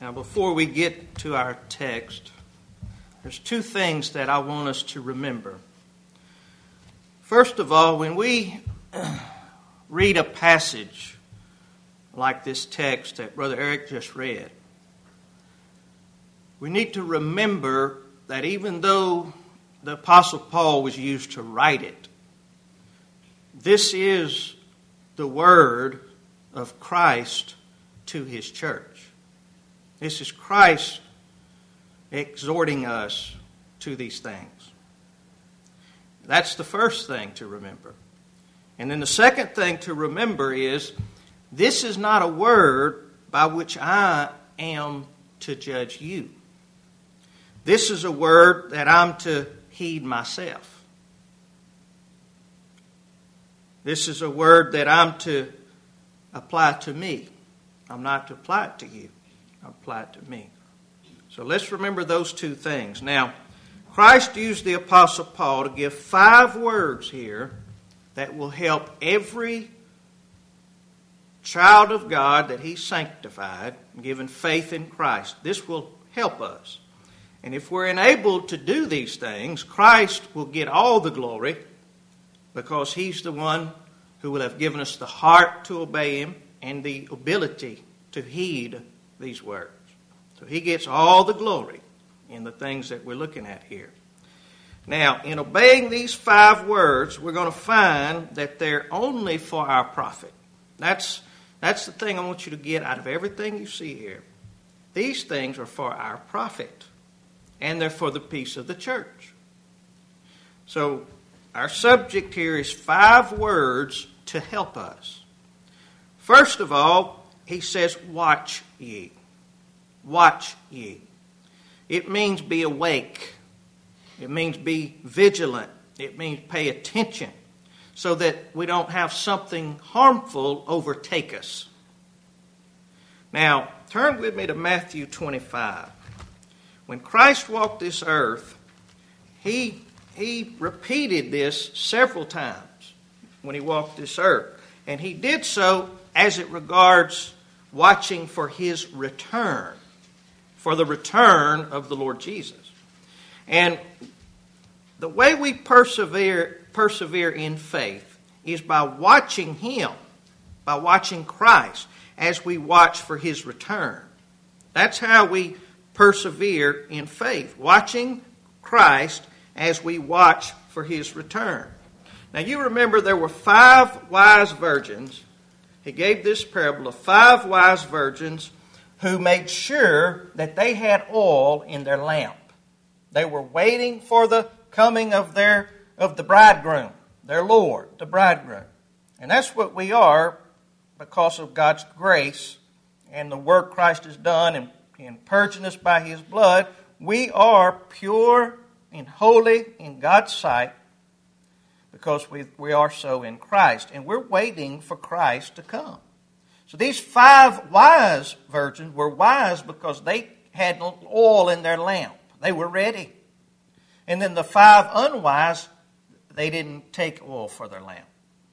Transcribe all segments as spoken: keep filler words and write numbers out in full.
Now, before we get to our text, there's two things that I want us to remember. First of all, when we read a passage like this text that Brother Eric just read, we need to remember that even though the Apostle Paul was used to write it, this is the word of Christ to his church. This is Christ exhorting us to these things. That's the first thing to remember. And then the second thing to remember is this is not a word by which I am to judge you. This is a word that I'm to heed myself. This is a word that I'm to apply to me. I'm not to apply it to you. I apply it to me. So let's remember those two things. Now, Christ used the Apostle Paul to give five words here that will help every child of God that he sanctified, given faith in Christ. This will help us. And if we're enabled to do these things, Christ will get all the glory because he's the one who will have given us the heart to obey him and the ability to heed these words. So he gets all the glory in the things that we're looking at here. Now, in obeying these five words, we're going to find that they're only for our profit. That's, that's the thing I want you to get out of everything you see here. These things are for our profit, and they're for the peace of the church. So, our subject here is five words to help us. First of all, he says, watch ye. Watch ye. It means be awake. It means be vigilant. It means pay attention so that we don't have something harmful overtake us. Now, turn with me to Matthew twenty-five. When Christ walked this earth, he, he repeated this several times when he walked this earth. And he did so as it regards watching for his return, for the return of the Lord Jesus. And the way we persevere, persevere in faith is by watching him, by watching Christ as we watch for his return. That's how we persevere in faith, watching Christ as we watch for his return. Now you remember there were five wise virgins. He gave this parable of five wise virgins who made sure that they had oil in their lamp. They were waiting for the coming of their of the bridegroom, their Lord, the bridegroom. And that's what we are because of God's grace and the work Christ has done in, in purging us by his blood. We are pure and holy in God's sight because we, we are so in Christ. And we're waiting for Christ to come. So these five wise virgins were wise because they had oil in their lamp. They were ready. And then the five unwise, they didn't take oil for their lamp.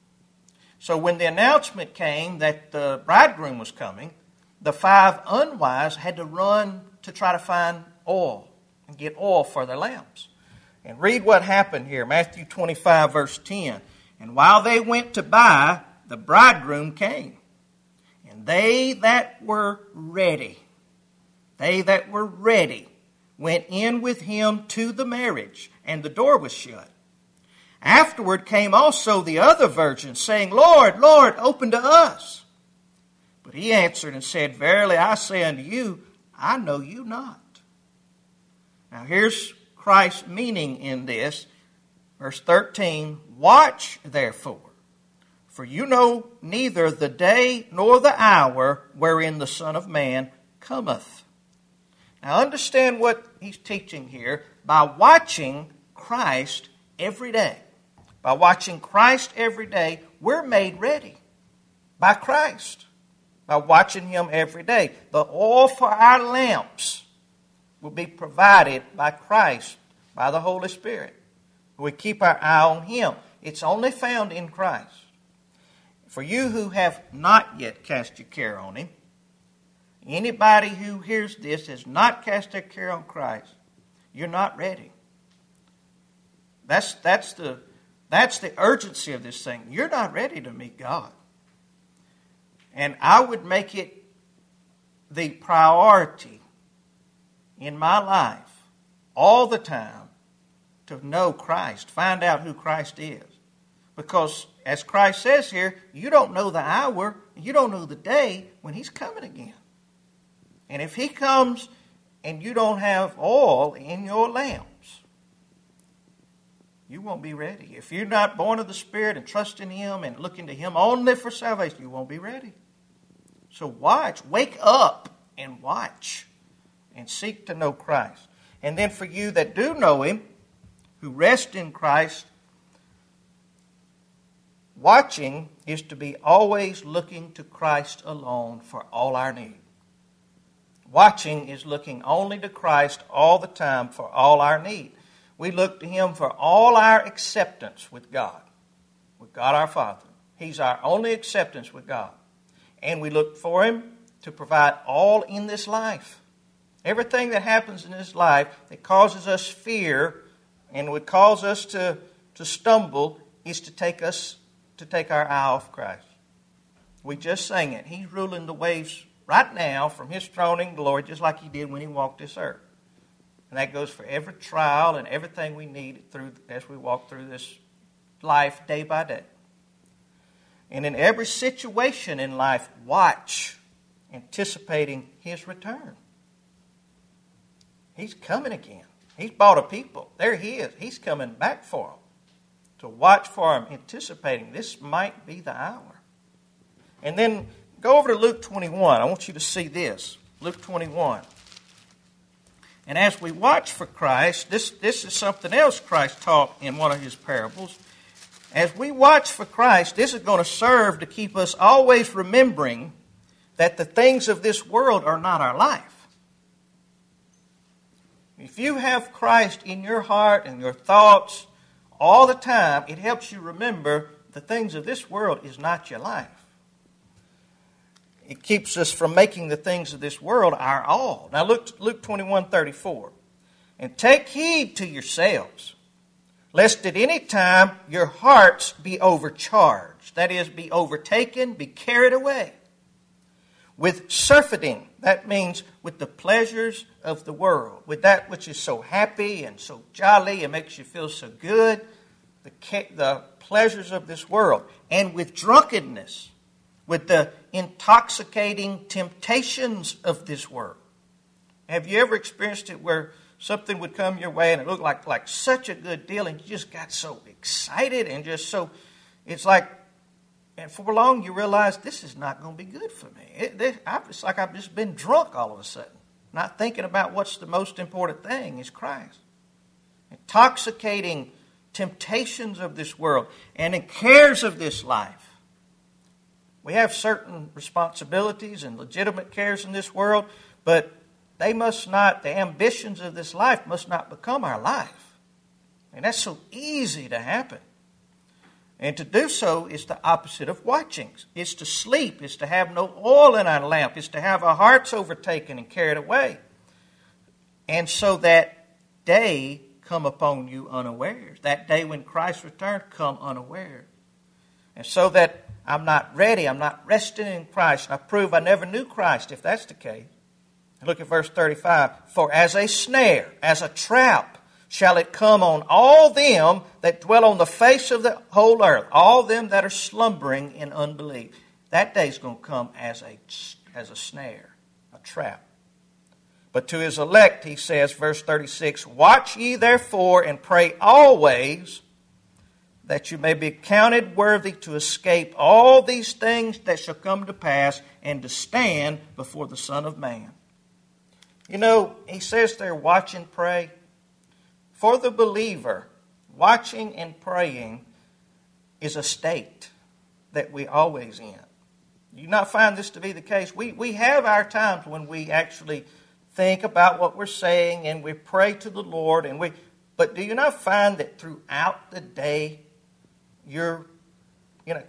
So when the announcement came that the bridegroom was coming, the five unwise had to run to try to find oil and get oil for their lamps. And read what happened here, Matthew twenty-five, verse ten. And while they went to buy, the bridegroom came. And they that were ready, they that were ready, went in with him to the marriage, and the door was shut. Afterward came also the other virgins, saying, Lord, Lord, open to us. But he answered and said, Verily I say unto you, I know you not. Now here's Christ's meaning in this. Verse thirteen, Watch therefore, for you know neither the day nor the hour wherein the Son of Man cometh. Now understand what he's teaching here. By watching Christ every day, by watching Christ every day, we're made ready by Christ. By watching him every day. The oil for our lamps will be provided by Christ, by the Holy Spirit. We keep our eye on him. It's only found in Christ. For you who have not yet cast your care on him, Anybody who hears this has not cast their care on Christ, you're not ready. That's, that's, the, that's the urgency of this thing. You're not ready to meet God. And I would make it the priority in my life all the time to know Christ, find out who Christ is. Because as Christ says here, you don't know the hour, you don't know the day when He's coming again. And if He comes and you don't have oil in your lamps, you won't be ready. If you're not born of the Spirit and trust in Him and looking to Him only for salvation, you won't be ready. So watch, wake up and watch and seek to know Christ. And then for you that do know Him, who rest in Christ, watching is to be always looking to Christ alone for all our need. Watching is looking only to Christ all the time for all our need. We look to Him for all our acceptance with God, with God our Father. He's our only acceptance with God. And we look for Him to provide all in this life. Everything that happens in this life that causes us fear and would cause us to, to stumble is to take us to take our eye off Christ. We just sang it. He's ruling the waves right now from His throne in glory, just like He did when He walked this earth. And that goes for every trial and everything we need through as we walk through this life day by day. And in every situation in life, watch, anticipating His return. He's coming again. He's bought a people. There He is. He's coming back for them. To watch for Him, anticipating this might be the hour. And then go over to Luke twenty-one. I want you to see this. Luke twenty-one. And as we watch for Christ, this, this is something else Christ taught in one of His parables. As we watch for Christ, this is going to serve to keep us always remembering that the things of this world are not our life. If you have Christ in your heart and your thoughts all the time, it helps you remember the things of this world is not your life. It keeps us from making the things of this world our all. Now look, Luke twenty-one thirty-four. And take heed to yourselves, lest at any time your hearts be overcharged. That is, be overtaken, be carried away with surfeiting. That means with the pleasures of the world, with that which is so happy and so jolly and makes you feel so good, the, the pleasures of this world, and with drunkenness, with the intoxicating temptations of this world. Have you ever experienced it where something would come your way and it looked like, like such a good deal and you just got so excited and just so, it's like, and for long you realize this is not going to be good for me. It, this, I, it's like I've just been drunk all of a sudden, not thinking about what's the most important thing is Christ. Intoxicating temptations of this world and the cares of this life. We have certain responsibilities and legitimate cares in this world, but they must not, the ambitions of this life must not become our life. And that's so easy to happen. And to do so is the opposite of watching. It's to sleep. It's to have no oil in our lamp. It's to have our hearts overtaken and carried away. And so that day come upon you unawares. That day when Christ returned come unawares. And so that I'm not ready, I'm not resting in Christ, and I prove I never knew Christ if that's the case. Look at verse thirty-five. For as a snare, as a trap, shall it come on all them that dwell on the face of the whole earth, all them that are slumbering in unbelief. That day's going to come as a, as a snare, a trap. But to His elect, He says, verse thirty-six, watch ye therefore and pray always, that you may be counted worthy to escape all these things that shall come to pass and to stand before the Son of Man. You know, He says there, watch and pray. For the believer, watching and praying is a state that we always in. Do you not find this to be the case? We, we have our times when we actually think about what we're saying and we pray to the Lord. And we, but do you not find that throughout the day, you're in a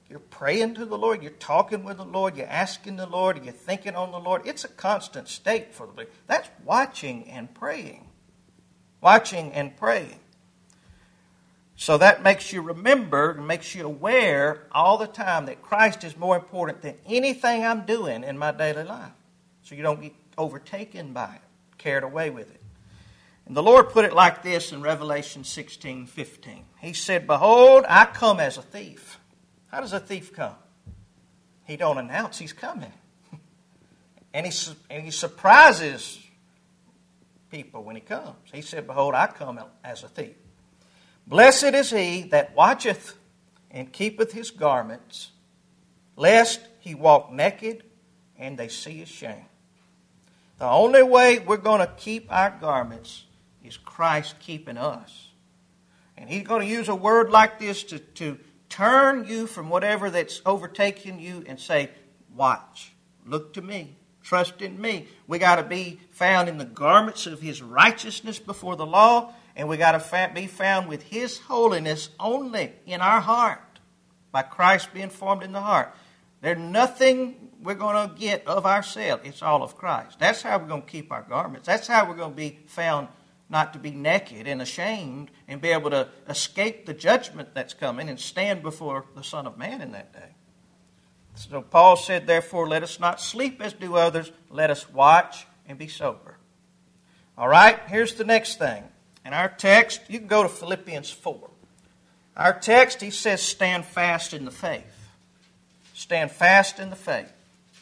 You're praying to the Lord. You're talking with the Lord. You're asking the Lord. You're thinking on the Lord. It's a constant state for the believer. That's watching and praying. Watching and praying. So that makes you remember and makes you aware all the time that Christ is more important than anything I'm doing in my daily life. So you don't get overtaken by it, carried away with it. And the Lord put it like this in Revelation sixteen fifteen. He said, "Behold, I come as a thief." How does a thief come? He don't announce he's coming. and, he, and he surprises people when he comes. He said, "Behold, I come as a thief. Blessed is he that watcheth and keepeth his garments, lest he walk naked and they see his shame." The only way we're going to keep our garments is Christ keeping us. And he's going to use a word like this to, to turn you from whatever that's overtaking you and say, watch, look to me, trust in me. We got to be found in the garments of his righteousness before the law, and we got to be found with his holiness only in our heart, by Christ being formed in the heart. There's nothing we're going to get of ourselves. It's all of Christ. That's how we're going to keep our garments. That's how we're going to be found not to be naked and ashamed and be able to escape the judgment that's coming and stand before the Son of Man in that day. So Paul said, "Therefore, let us not sleep as do others. Let us watch and be sober." All right, here's the next thing. In our text, you can go to Philippians four. Our text, he says, stand fast in the faith. Stand fast in the faith.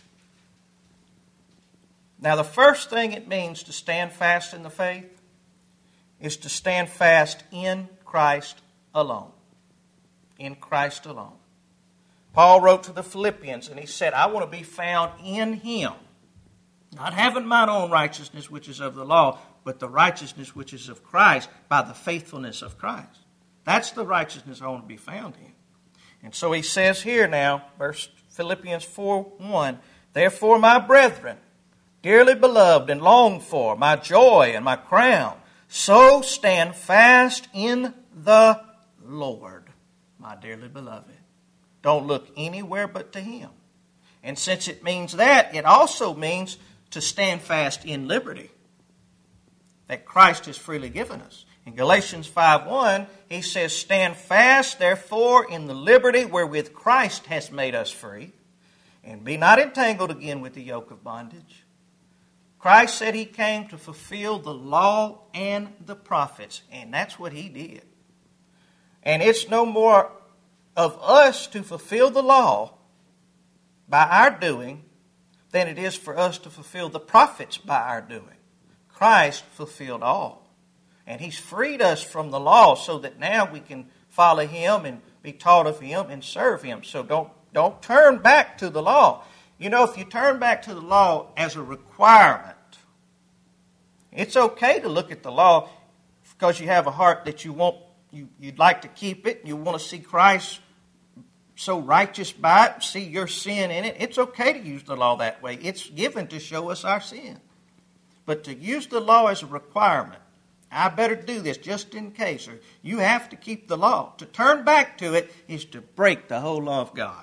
Now, the first thing it means to stand fast in the faith is to stand fast in Christ alone. In Christ alone. Paul wrote to the Philippians and he said, "I want to be found in him, not having mine own righteousness which is of the law, but the righteousness which is of Christ by the faithfulness of Christ." That's the righteousness I want to be found in. And so he says here now, verse Philippians four one, "Therefore, my brethren, dearly beloved and longed for, my joy and my crown, so stand fast in the Lord, my dearly beloved." Don't look anywhere but to him. And since it means that, it also means to stand fast in liberty that Christ has freely given us. In Galatians five one, he says, "Stand fast, therefore, in the liberty wherewith Christ has made us free, and be not entangled again with the yoke of bondage." Christ said he came to fulfill the law and the prophets, and that's what he did. And it's no more of us to fulfill the law by our doing than it is for us to fulfill the prophets by our doing. Christ fulfilled all. And he's freed us from the law so that now we can follow him and be taught of him and serve him. So don't, don't turn back to the law. You know, if you turn back to the law as a requirement, it's okay to look at the law because you have a heart that you want, you, you'd like to keep it. You want to see Christ so righteous by it, see your sin in it. It's okay to use the law that way. It's given to show us our sin. But to use the law as a requirement, I better do this just in case, or you have to keep the law. To turn back to it is to break the whole law of God.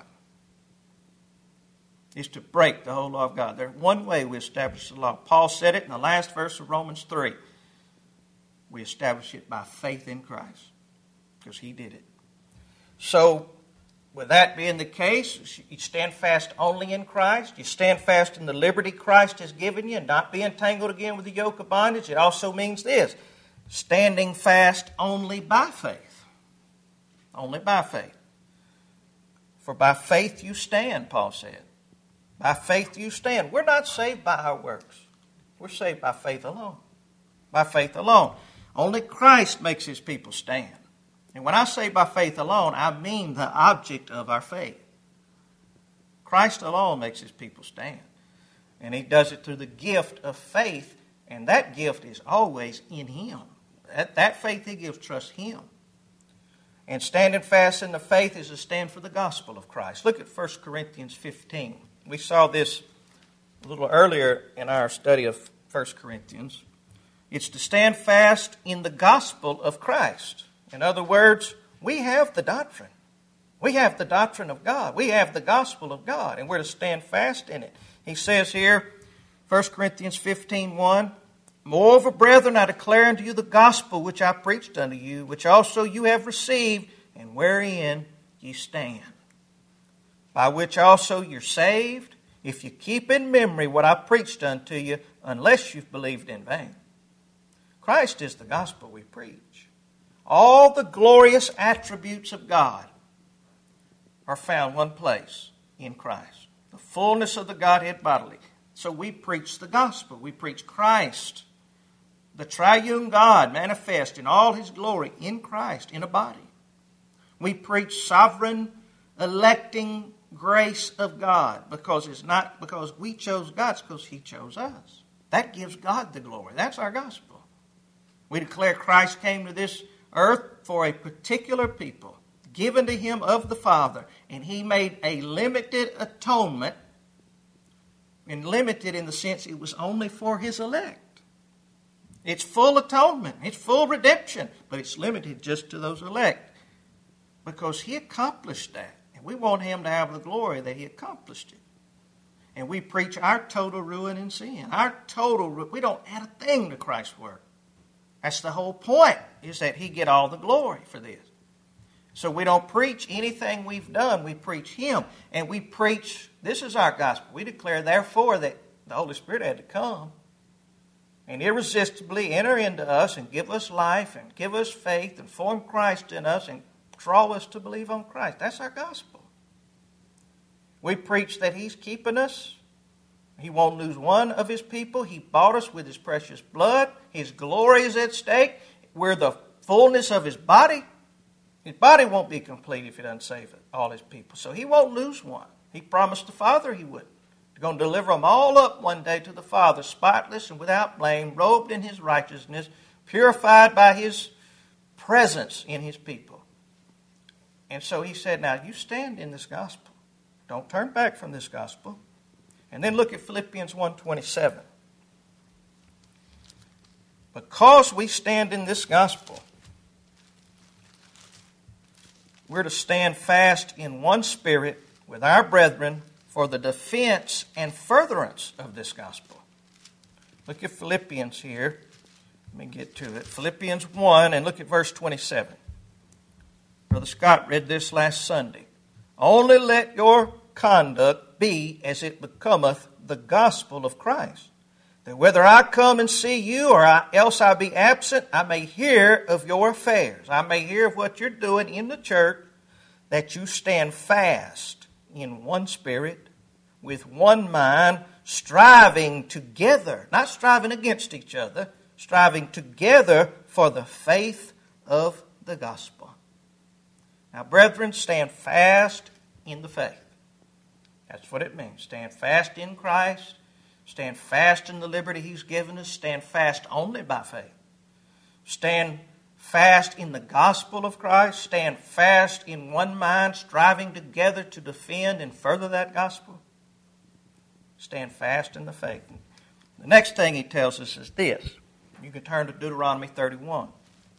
Is to break the whole law of God. There's one way we establish the law. Paul said it in the last verse of Romans three. We establish it by faith in Christ, because he did it. So, with that being the case, you stand fast only in Christ. You stand fast in the liberty Christ has given you and not be entangled again with the yoke of bondage. It also means this, standing fast only by faith. Only by faith. For by faith you stand, Paul said. By faith you stand. We're not saved by our works. We're saved by faith alone. By faith alone. Only Christ makes his people stand. And when I say by faith alone, I mean the object of our faith. Christ alone makes his people stand. And he does it through the gift of faith, and that gift is always in him. That, that faith he gives trusts him. And standing fast in the faith is to stand for the gospel of Christ. Look at First Corinthians fifteen. We saw this a little earlier in our study of First Corinthians. It's to stand fast in the gospel of Christ. In other words, we have the doctrine. We have the doctrine of God. We have the gospel of God, and we're to stand fast in it. He says here, First Corinthians fifteen one, moreover, brethren, I declare unto you the gospel which I preached unto you, which also you have received, and wherein ye stand, by which also you're saved, if you keep in memory what I preached unto you, unless you've believed in vain. Christ is the gospel we preach. All the glorious attributes of God are found one place, in Christ. The fullness of the Godhead bodily. So we preach the gospel. We preach Christ, the triune God manifest in all His glory in Christ, in a body. We preach sovereign, electing grace of God, because it's not because we chose God, it's because He chose us. That gives God the glory. That's our gospel. We declare Christ came to this earth for a particular people, given to Him of the Father, and He made a limited atonement, and limited in the sense it was only for His elect. It's full atonement, it's full redemption, but it's limited just to those elect, because He accomplished that, and we want Him to have the glory that He accomplished it. And we preach our total ruin in sin, our total ruin. We don't add a thing to Christ's work. That's the whole point, is that He get all the glory for this. So we don't preach anything we've done. We preach Him. And we preach, this is our gospel. We declare, therefore, that the Holy Spirit had to come and irresistibly enter into us and give us life and give us faith and form Christ in us and draw us to believe on Christ. That's our gospel. We preach that He's keeping us. He won't lose one of His people. He bought us with His precious blood. His glory is at stake. We're the fullness of His body. His body won't be complete if He doesn't save all His people. So He won't lose one. He promised the Father He would. He's going to deliver them all up one day to the Father, spotless and without blame, robed in His righteousness, purified by His presence in His people. And so He said, now you stand in this gospel. Don't turn back from this gospel. And then look at Philippians one twenty-seven. Because we stand in this gospel, we're to stand fast in one spirit with our brethren for the defense and furtherance of this gospel. Look at Philippians here. Let me get to it. Philippians one, and look at verse twenty-seven. Brother Scott read this last Sunday. Only let your conduct be as it becometh the gospel of Christ, that whether I come and see you or I, else I be absent, I may hear of your affairs. I may hear of what you're doing in the church, that you stand fast in one spirit, with one mind, striving together, not striving against each other, striving together for the faith of the gospel. Now, brethren, stand fast in the faith. That's what it means. Stand fast in Christ. Stand fast in the liberty He's given us. Stand fast only by faith. Stand fast in the gospel of Christ. Stand fast in one mind, striving together to defend and further that gospel. Stand fast in the faith. The next thing He tells us is this. You can turn to Deuteronomy thirty-one.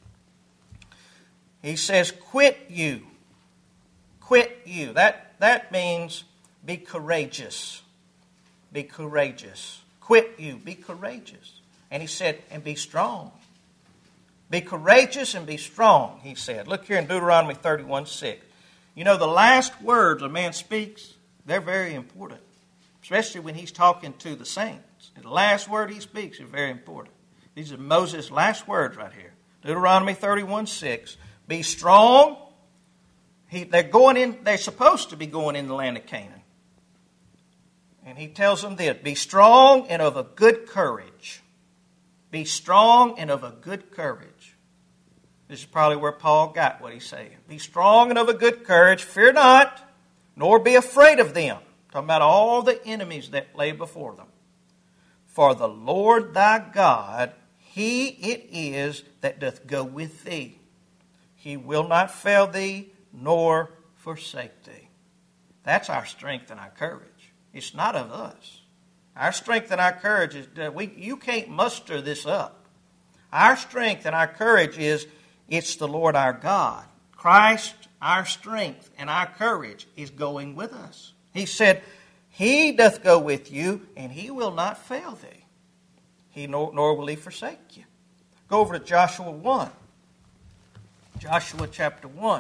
He says, quit you. Quit you. That, that means be courageous. Be courageous. Quit you. Be courageous. And He said, and be strong. Be courageous and be strong, He said. Look here in Deuteronomy thirty-one six. You know, the last words a man speaks, they're very important. Especially when he's talking to the saints. The last word he speaks is very important. These are Moses' last words right here. Deuteronomy thirty-one six. Be strong. He, they're going in, they're supposed to be going in the land of Canaan. And He tells them this, be strong and of a good courage. Be strong and of a good courage. This is probably where Paul got what he's saying. Be strong and of a good courage. Fear not, nor be afraid of them. Talking about all the enemies that lay before them. For the Lord thy God, He it is that doth go with thee. He will not fail thee, nor forsake thee. That's our strength and our courage. It's not of us. Our strength and our courage is that we you can't muster this up. Our strength and our courage is it's the Lord our God. Christ, our strength and our courage, is going with us. He said, He doth go with you, and He will not fail thee. He nor, nor will He forsake you. Go over to Joshua one. Joshua chapter one.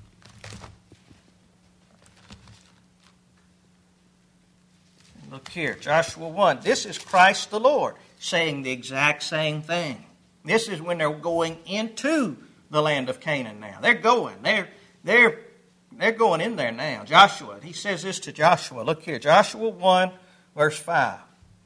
Look here, Joshua one. This is Christ the Lord saying the exact same thing. This is when they're going into the land of Canaan now. They're going. They're, they're, they're going in there now. Joshua, he says this to Joshua. Look here, Joshua one, verse five.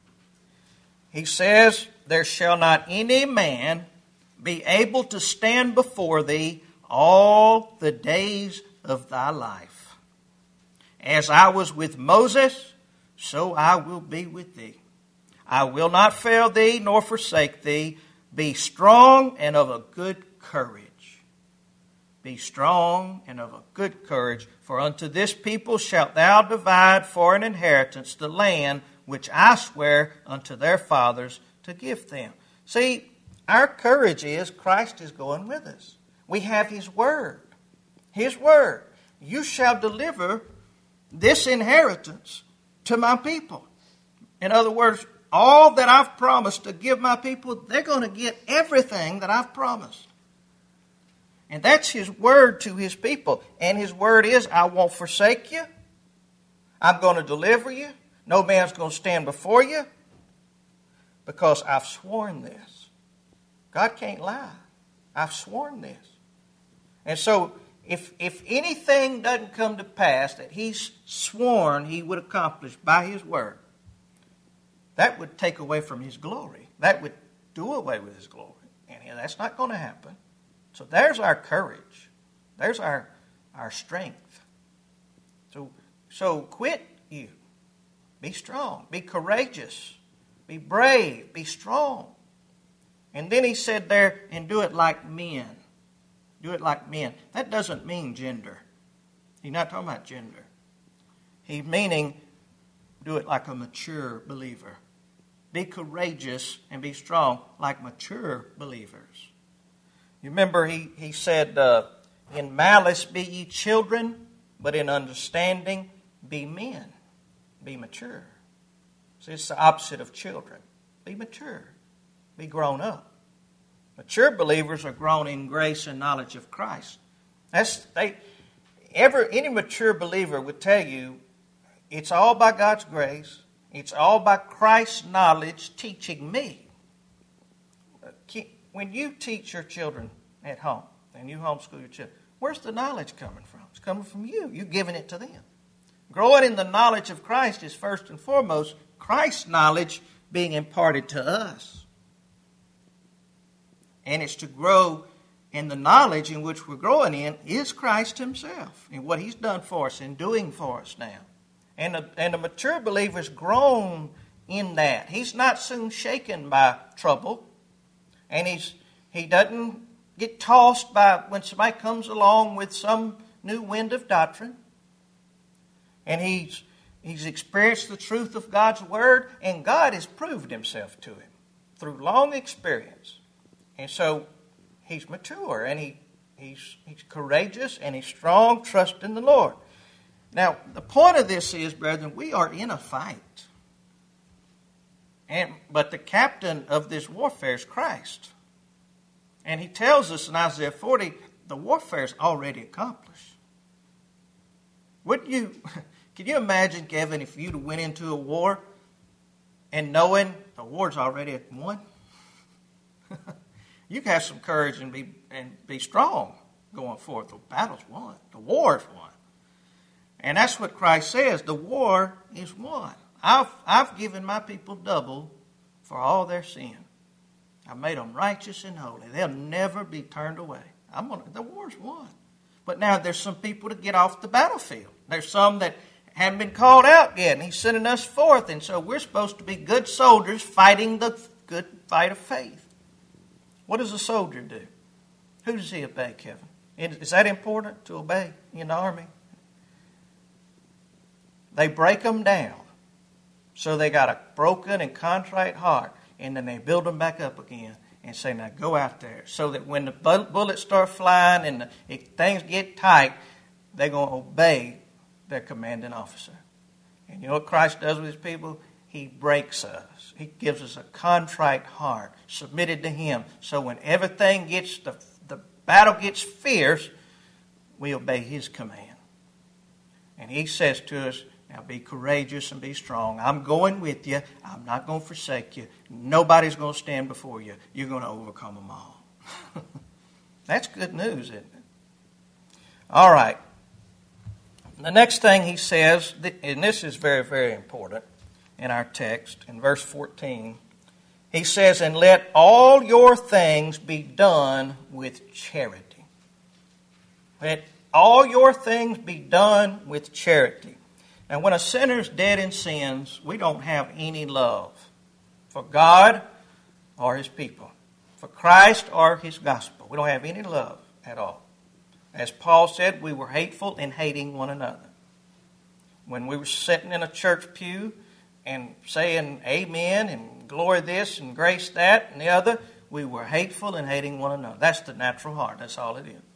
He says, there shall not any man be able to stand before thee all the days of thy life. As I was with Moses, so I will be with thee. I will not fail thee nor forsake thee. Be strong and of a good courage. Be strong and of a good courage, for unto this people shalt thou divide for an inheritance the land which I swear unto their fathers to give them. See, our courage is Christ is going with us. We have His Word. His Word. You shall deliver this inheritance to my people. In other words, all that I've promised to give my people, they're going to get everything that I've promised. And that's His word to His people. And His word is, I won't forsake you. I'm going to deliver you. No man's going to stand before you. Because I've sworn this. God can't lie. I've sworn this. And so, if, if anything doesn't come to pass that He's sworn He would accomplish by His word, that would take away from His glory. That would do away with His glory. And that's not going to happen. So there's our courage. There's our, our strength. So, so quit you. Be strong. Be courageous. Be brave. Be strong. And then He said there, and do it like men. Do it like men. That doesn't mean gender. He's not talking about gender. He's meaning do it like a mature believer. Be courageous and be strong like mature believers. You remember he, he said, uh, in malice be ye children, but in understanding be men. Be mature. So it's the opposite of children. Be mature. Be grown up. Mature believers are grown in grace and knowledge of Christ. That's they. Ever any mature believer would tell you, it's all by God's grace. It's all by Christ's knowledge teaching me. When you teach your children at home and you homeschool your children, where's the knowledge coming from? It's coming from you. You're giving it to them. Growing in the knowledge of Christ is first and foremost Christ's knowledge being imparted to us. And it's to grow in the knowledge in which we're growing in is Christ Himself and what He's done for us and doing for us now. And a, and a mature believer's grown in that. He's not soon shaken by trouble. And he's he doesn't get tossed by when somebody comes along with some new wind of doctrine. And he's he's experienced the truth of God's Word, and God has proved Himself to him through long experience. And so he's mature, and he he's he's courageous, and he's strong, trust in the Lord. Now, the point of this is, brethren, we are in a fight. And, but the captain of this warfare is Christ. And He tells us in Isaiah forty, the warfare is already accomplished. Wouldn't you, can you imagine, Kevin, if you'd went into a war and knowing the war's already won? You can have some courage and be and be strong going forward. The battle's won. The war's won. And that's what Christ says. The war is won. I've, I've given my people double for all their sin. I've made them righteous and holy. They'll never be turned away. I'm gonna, the war's won. But now there's some people to get off the battlefield. There's some that haven't been called out yet, and He's sending us forth. And so we're supposed to be good soldiers fighting the good fight of faith. What does a soldier do? Who does he obey, Kevin? Is that important to obey in the army? They break them down. So they got a broken and contrite heart. And then they build them back up again. and say, now go out there, so that when the bullets start flying and the, if things get tight, they're going to obey their commanding officer. And you know what Christ does with his people? He breaks us. He gives us a contrite heart, submitted to him. So when everything gets, the, the battle gets fierce, we obey his command. And he says to us, now be courageous and be strong. I'm going with you. I'm not going to forsake you. Nobody's going to stand before you. You're going to overcome them all. That's good news, isn't it? All right. The next thing he says, and this is very, very important in our text, in verse fourteen, he says, and let all your things be done with charity. Let all your things be done with charity. Now, when a sinner's dead in sins, we don't have any love for God or his people, for Christ or his gospel. We don't have any love at all. As Paul said, we were hateful in hating one another. When we were sitting in a church pew and saying amen and glory this and grace that and the other, we were hateful in hating one another. That's the natural heart. That's all it is.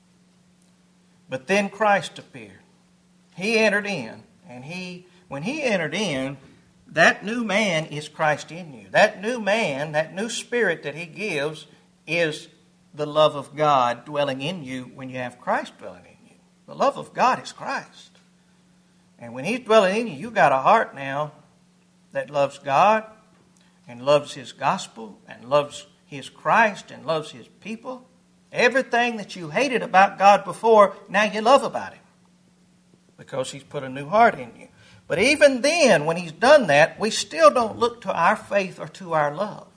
But then Christ appeared. He entered in. And he, when he entered in, that new man is Christ in you. That new man, that new spirit that he gives is the love of God dwelling in you when you have Christ dwelling in you. The love of God is Christ. And when he's dwelling in you, you've got a heart now that loves God and loves his gospel and loves his Christ and loves his people. Everything that you hated about God before, now you love about him. Because he's put a new heart in you. But even then, when he's done that, we still don't look to our faith or to our love.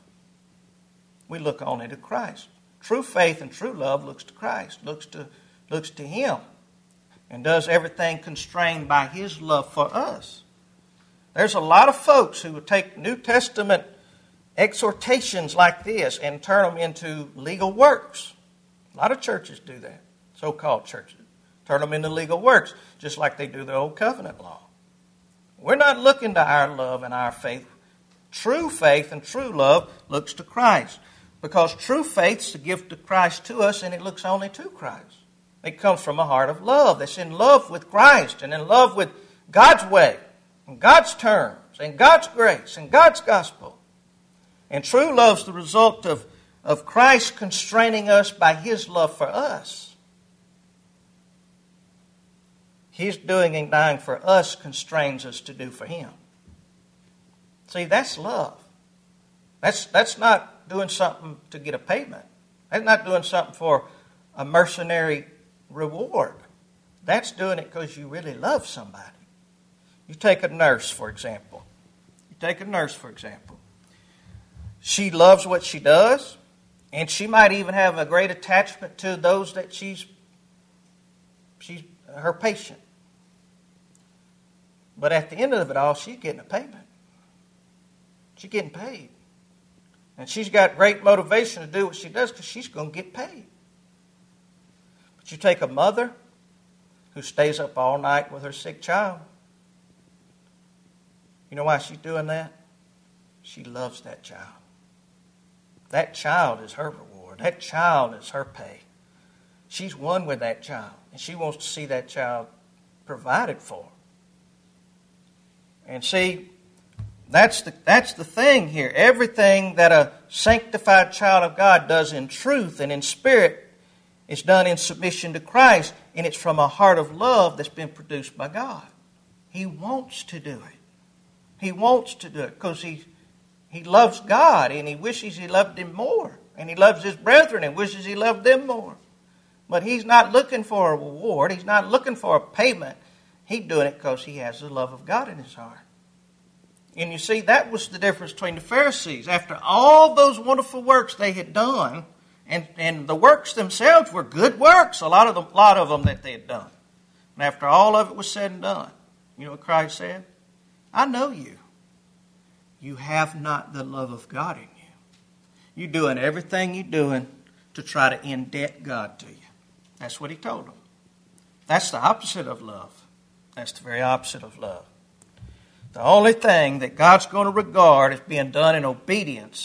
We look only to Christ. True faith and true love looks to Christ, looks to, looks to him, and does everything constrained by his love for us. There's a lot of folks who would take New Testament exhortations like this and turn them into legal works. A lot of churches do that, so-called churches. Turn them into legal works, just like they do the Old Covenant law. We're not looking to our love and our faith. True faith and true love looks to Christ. Because true faith is the gift of Christ to us, and it looks only to Christ. It comes from a heart of love that's in love with Christ and in love with God's way and God's terms and God's grace and God's gospel. And true love is the result of, of Christ constraining us by his love for us. His doing and dying for us constrains us to do for him. See, that's love. That's, that's not doing something to get a payment. That's not doing something for a mercenary reward. That's doing it because you really love somebody. You take a nurse, for example. You take a nurse, for example. She loves what she does, and she might even have a great attachment to those that she's, she's her patient. But at the end of it all, she's getting a payment. She's getting paid. And she's got great motivation to do what she does because she's going to get paid. But you take a mother who stays up all night with her sick child. You know why she's doing that? She loves that child. That child is her reward. That child is her pay. She's one with that child. And she wants to see that child provided for. And see, that's the, that's the thing here. Everything that a sanctified child of God does in truth and in spirit is done in submission to Christ, and it's from a heart of love that's been produced by God. He wants to do it. He wants to do it because he, he loves God, and he wishes he loved him more. And he loves his brethren and wishes he loved them more. But he's not looking for a reward. He's not looking for a payment. He's doing it because he has the love of God in his heart. And you see, that was the difference between the Pharisees. After all those wonderful works they had done, and, and the works themselves were good works, a lot of them, a lot of them that they had done. And after all of it was said and done, you know what Christ said? I know you. You have not the love of God in you. You're doing everything you're doing to try to indebt God to you. That's what he told them. That's the opposite of love. That's the very opposite of love. The only thing that God's going to regard as being done in obedience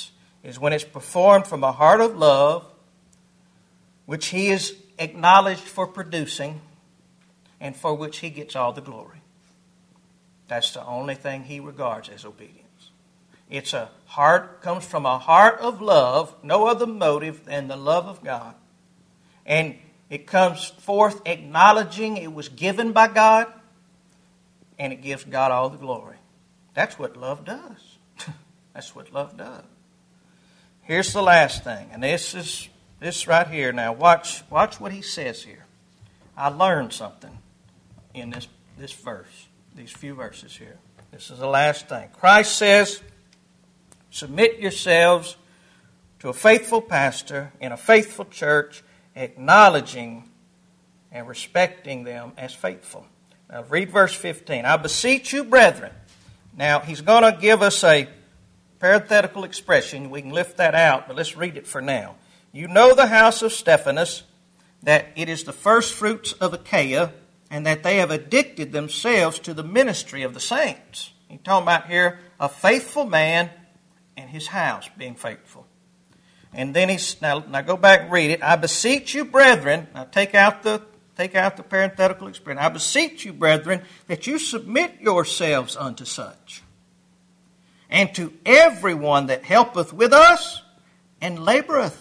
is when it's performed from a heart of love, which He is acknowledged for producing, and for which He gets all the glory. That's the only thing He regards as obedience. It's a heart, comes from a heart of love, no other motive than the love of God. And it comes forth acknowledging it was given by God, and it gives God all the glory. That's what love does. That's what love does. Here's the last thing, and this is this right here. Now watch, watch what he says here. I learned something in this, this verse, these few verses here. This is the last thing. Christ says, submit yourselves to a faithful pastor in a faithful church, acknowledging and respecting them as faithful. Now read verse fifteen. I beseech you, brethren. Now he's going to give us a parenthetical expression. We can lift that out, but let's read it for now. You know the house of Stephanas, that it is the first fruits of Achaia, and that they have addicted themselves to the ministry of the saints. He's talking about here a faithful man and his house being faithful. And then he's now, now go back and read it. I beseech you, brethren. Now take out the take out the parenthetical expression. I beseech you, brethren, that you submit yourselves unto such, and to everyone that helpeth with us and laboreth.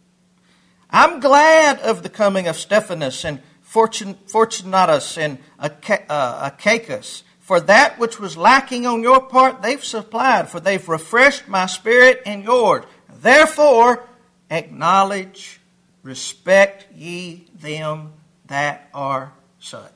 I'm glad of the coming of Stephanas and Fortun- Fortunatus and Acha- uh, Achaicus, for that which was lacking on your part they've supplied, for they've refreshed my spirit and yours. Therefore, acknowledge, respect ye them that are such.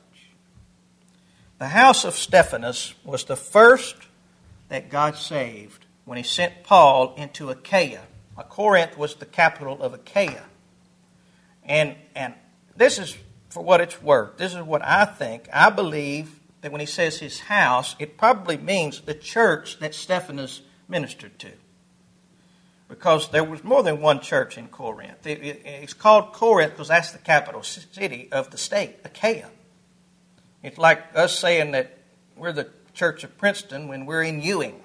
The house of Stephanas was the first that God saved when He sent Paul into Achaia. Corinth was the capital of Achaia. And, and this is for what it's worth. This is what I think. I believe that when he says his house, it probably means the church that Stephanas ministered to. Because there was more than one church in Corinth. It, it, it's called Corinth because that's the capital city of the state, Achaia. It's like us saying that we're the church of Princeton when we're in Ewing.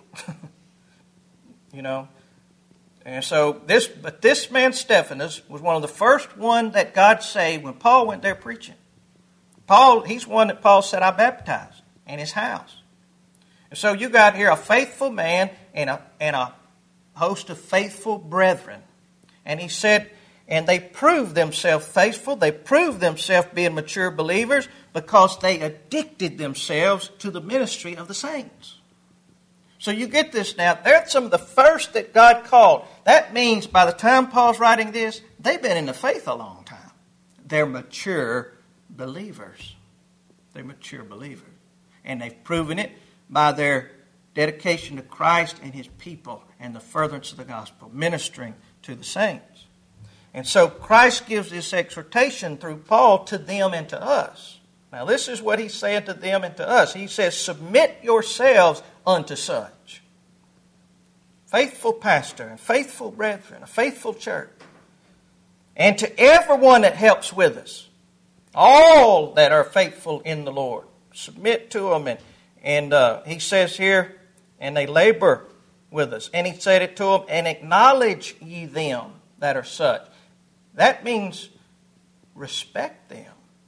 You know? And so this, but this man Stephanas was one of the first one that God saved when Paul went there preaching. Paul, he's one that Paul said, I baptized in his house. And so you got here a faithful man and a, and a host of faithful brethren. And he said, and they proved themselves faithful. They proved themselves being mature believers because they addicted themselves to the ministry of the saints. So you get this now. They're some of the first that God called. That means by the time Paul's writing this, they've been in the faith a long time. They're mature believers. They're mature believers. And they've proven it by their dedication to Christ and His people and the furtherance of the gospel, ministering to the saints. And so Christ gives this exhortation through Paul to them and to us. Now this is what He's saying to them and to us. He says, submit yourselves unto such. Faithful pastor and faithful brethren, a faithful church. And to everyone that helps with us. All that are faithful in the Lord. Submit to them. And, and uh, he says here, and they labor with us. And he said it to them, and acknowledge ye them that are such. That means respect them.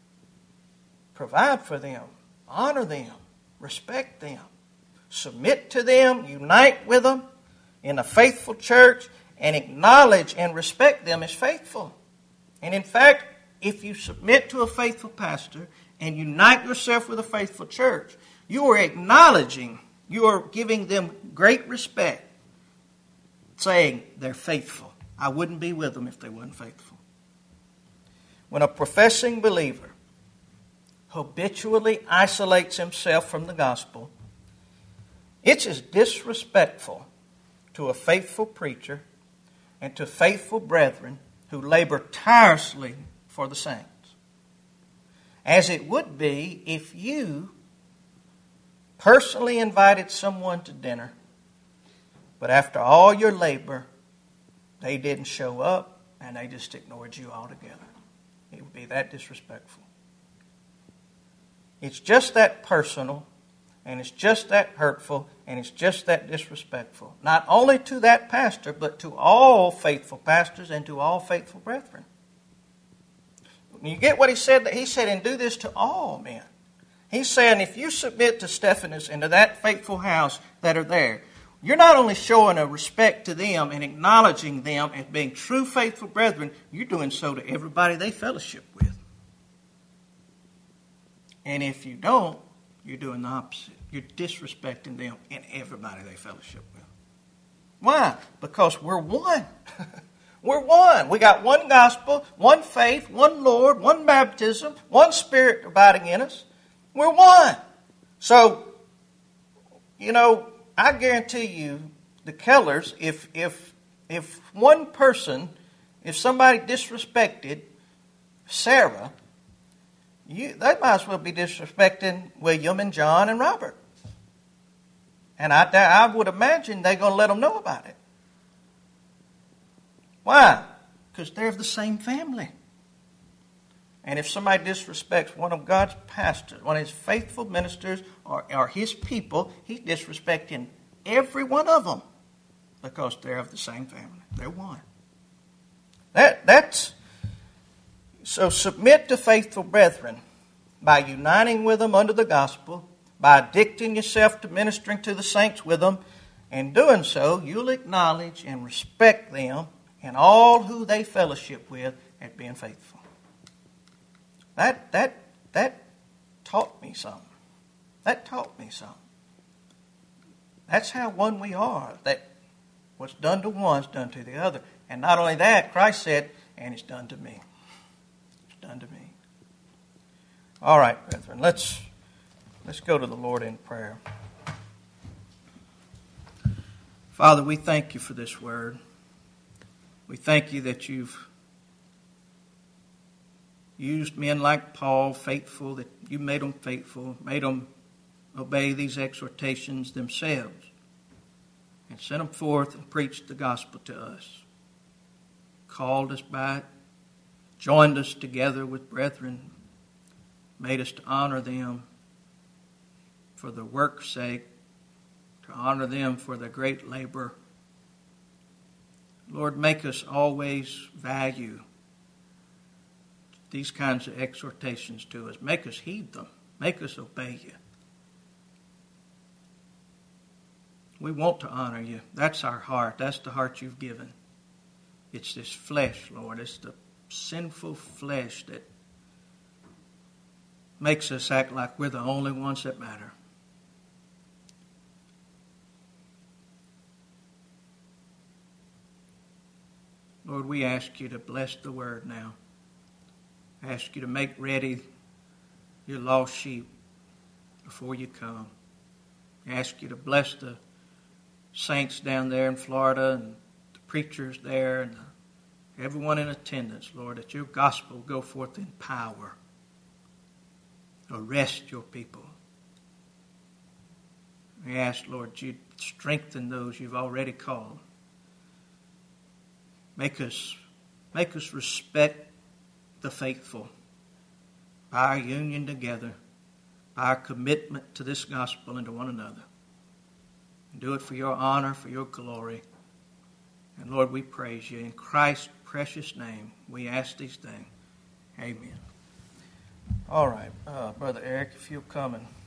Provide for them. Honor them. Respect them. Submit to them. Unite with them in a faithful church. And acknowledge and respect them as faithful. And in fact, if you submit to a faithful pastor and unite yourself with a faithful church, you are acknowledging, you are giving them great respect, saying they're faithful. I wouldn't be with them if they weren't faithful. When a professing believer habitually isolates himself from the gospel, it's as disrespectful to a faithful preacher and to faithful brethren who labor tirelessly for the saints, as it would be if you personally invited someone to dinner, but after all your labor, they didn't show up and they just ignored you altogether. It would be that disrespectful. It's just that personal, and it's just that hurtful, and it's just that disrespectful. Not only to that pastor, but to all faithful pastors and to all faithful brethren. You get what he said? He said, and do this to all men. He's saying, if you submit to Stephanas and to that faithful house that are there, you're not only showing a respect to them and acknowledging them as being true faithful brethren, you're doing so to everybody they fellowship with. And if you don't, you're doing the opposite. You're disrespecting them and everybody they fellowship with. Why? Because we're one. We're one. We got one gospel, one faith, one Lord, one baptism, one Spirit abiding in us. We're one. So, you know, I guarantee you, the Kellers, if if if one person, if somebody disrespected Sarah, you they might as well be disrespecting William and John and Robert. And I, I would imagine they're going to let them know about it. Why? Because they're of the same family. And if somebody disrespects one of God's pastors, one of his faithful ministers, or, or his people, he's disrespecting every one of them because they're of the same family. They're one. That that's so submit to faithful brethren by uniting with them under the gospel, by addicting yourself to ministering to the saints with them, and doing so, you'll acknowledge and respect them and all who they fellowship with as being faithful. That that that taught me something. That taught me something. That's how one we are. That what's done to one is done to the other. And not only that, Christ said, and it's done to me. It's done to me. All right, brethren, let's let's go to the Lord in prayer. Father, we thank you for this word. We thank you that you've used men like Paul, faithful, that you made them faithful, made them obey these exhortations themselves, and sent them forth and preached the gospel to us, called us by it, joined us together with brethren, made us to honor them for the work's sake, to honor them for their great labor. Lord, make us always value these kinds of exhortations to us. Make us heed them. Make us obey you. We want to honor you. That's our heart. That's the heart you've given. It's this flesh, Lord. It's the sinful flesh that makes us act like we're the only ones that matter. Lord, we ask you to bless the word now. I ask you to make ready your lost sheep before you come. I ask you to bless the saints down there in Florida and the preachers there and the, everyone in attendance, Lord, that your gospel go forth in power. Arrest your people. We ask, Lord, you strengthen those you've already called. Make us, make us respect the faithful by our union together, by our commitment to this gospel and to one another. And do it for your honor, for your glory. And Lord, we praise you. In Christ's precious name, we ask these things. Amen. All right, uh, Brother Eric, if you'll come and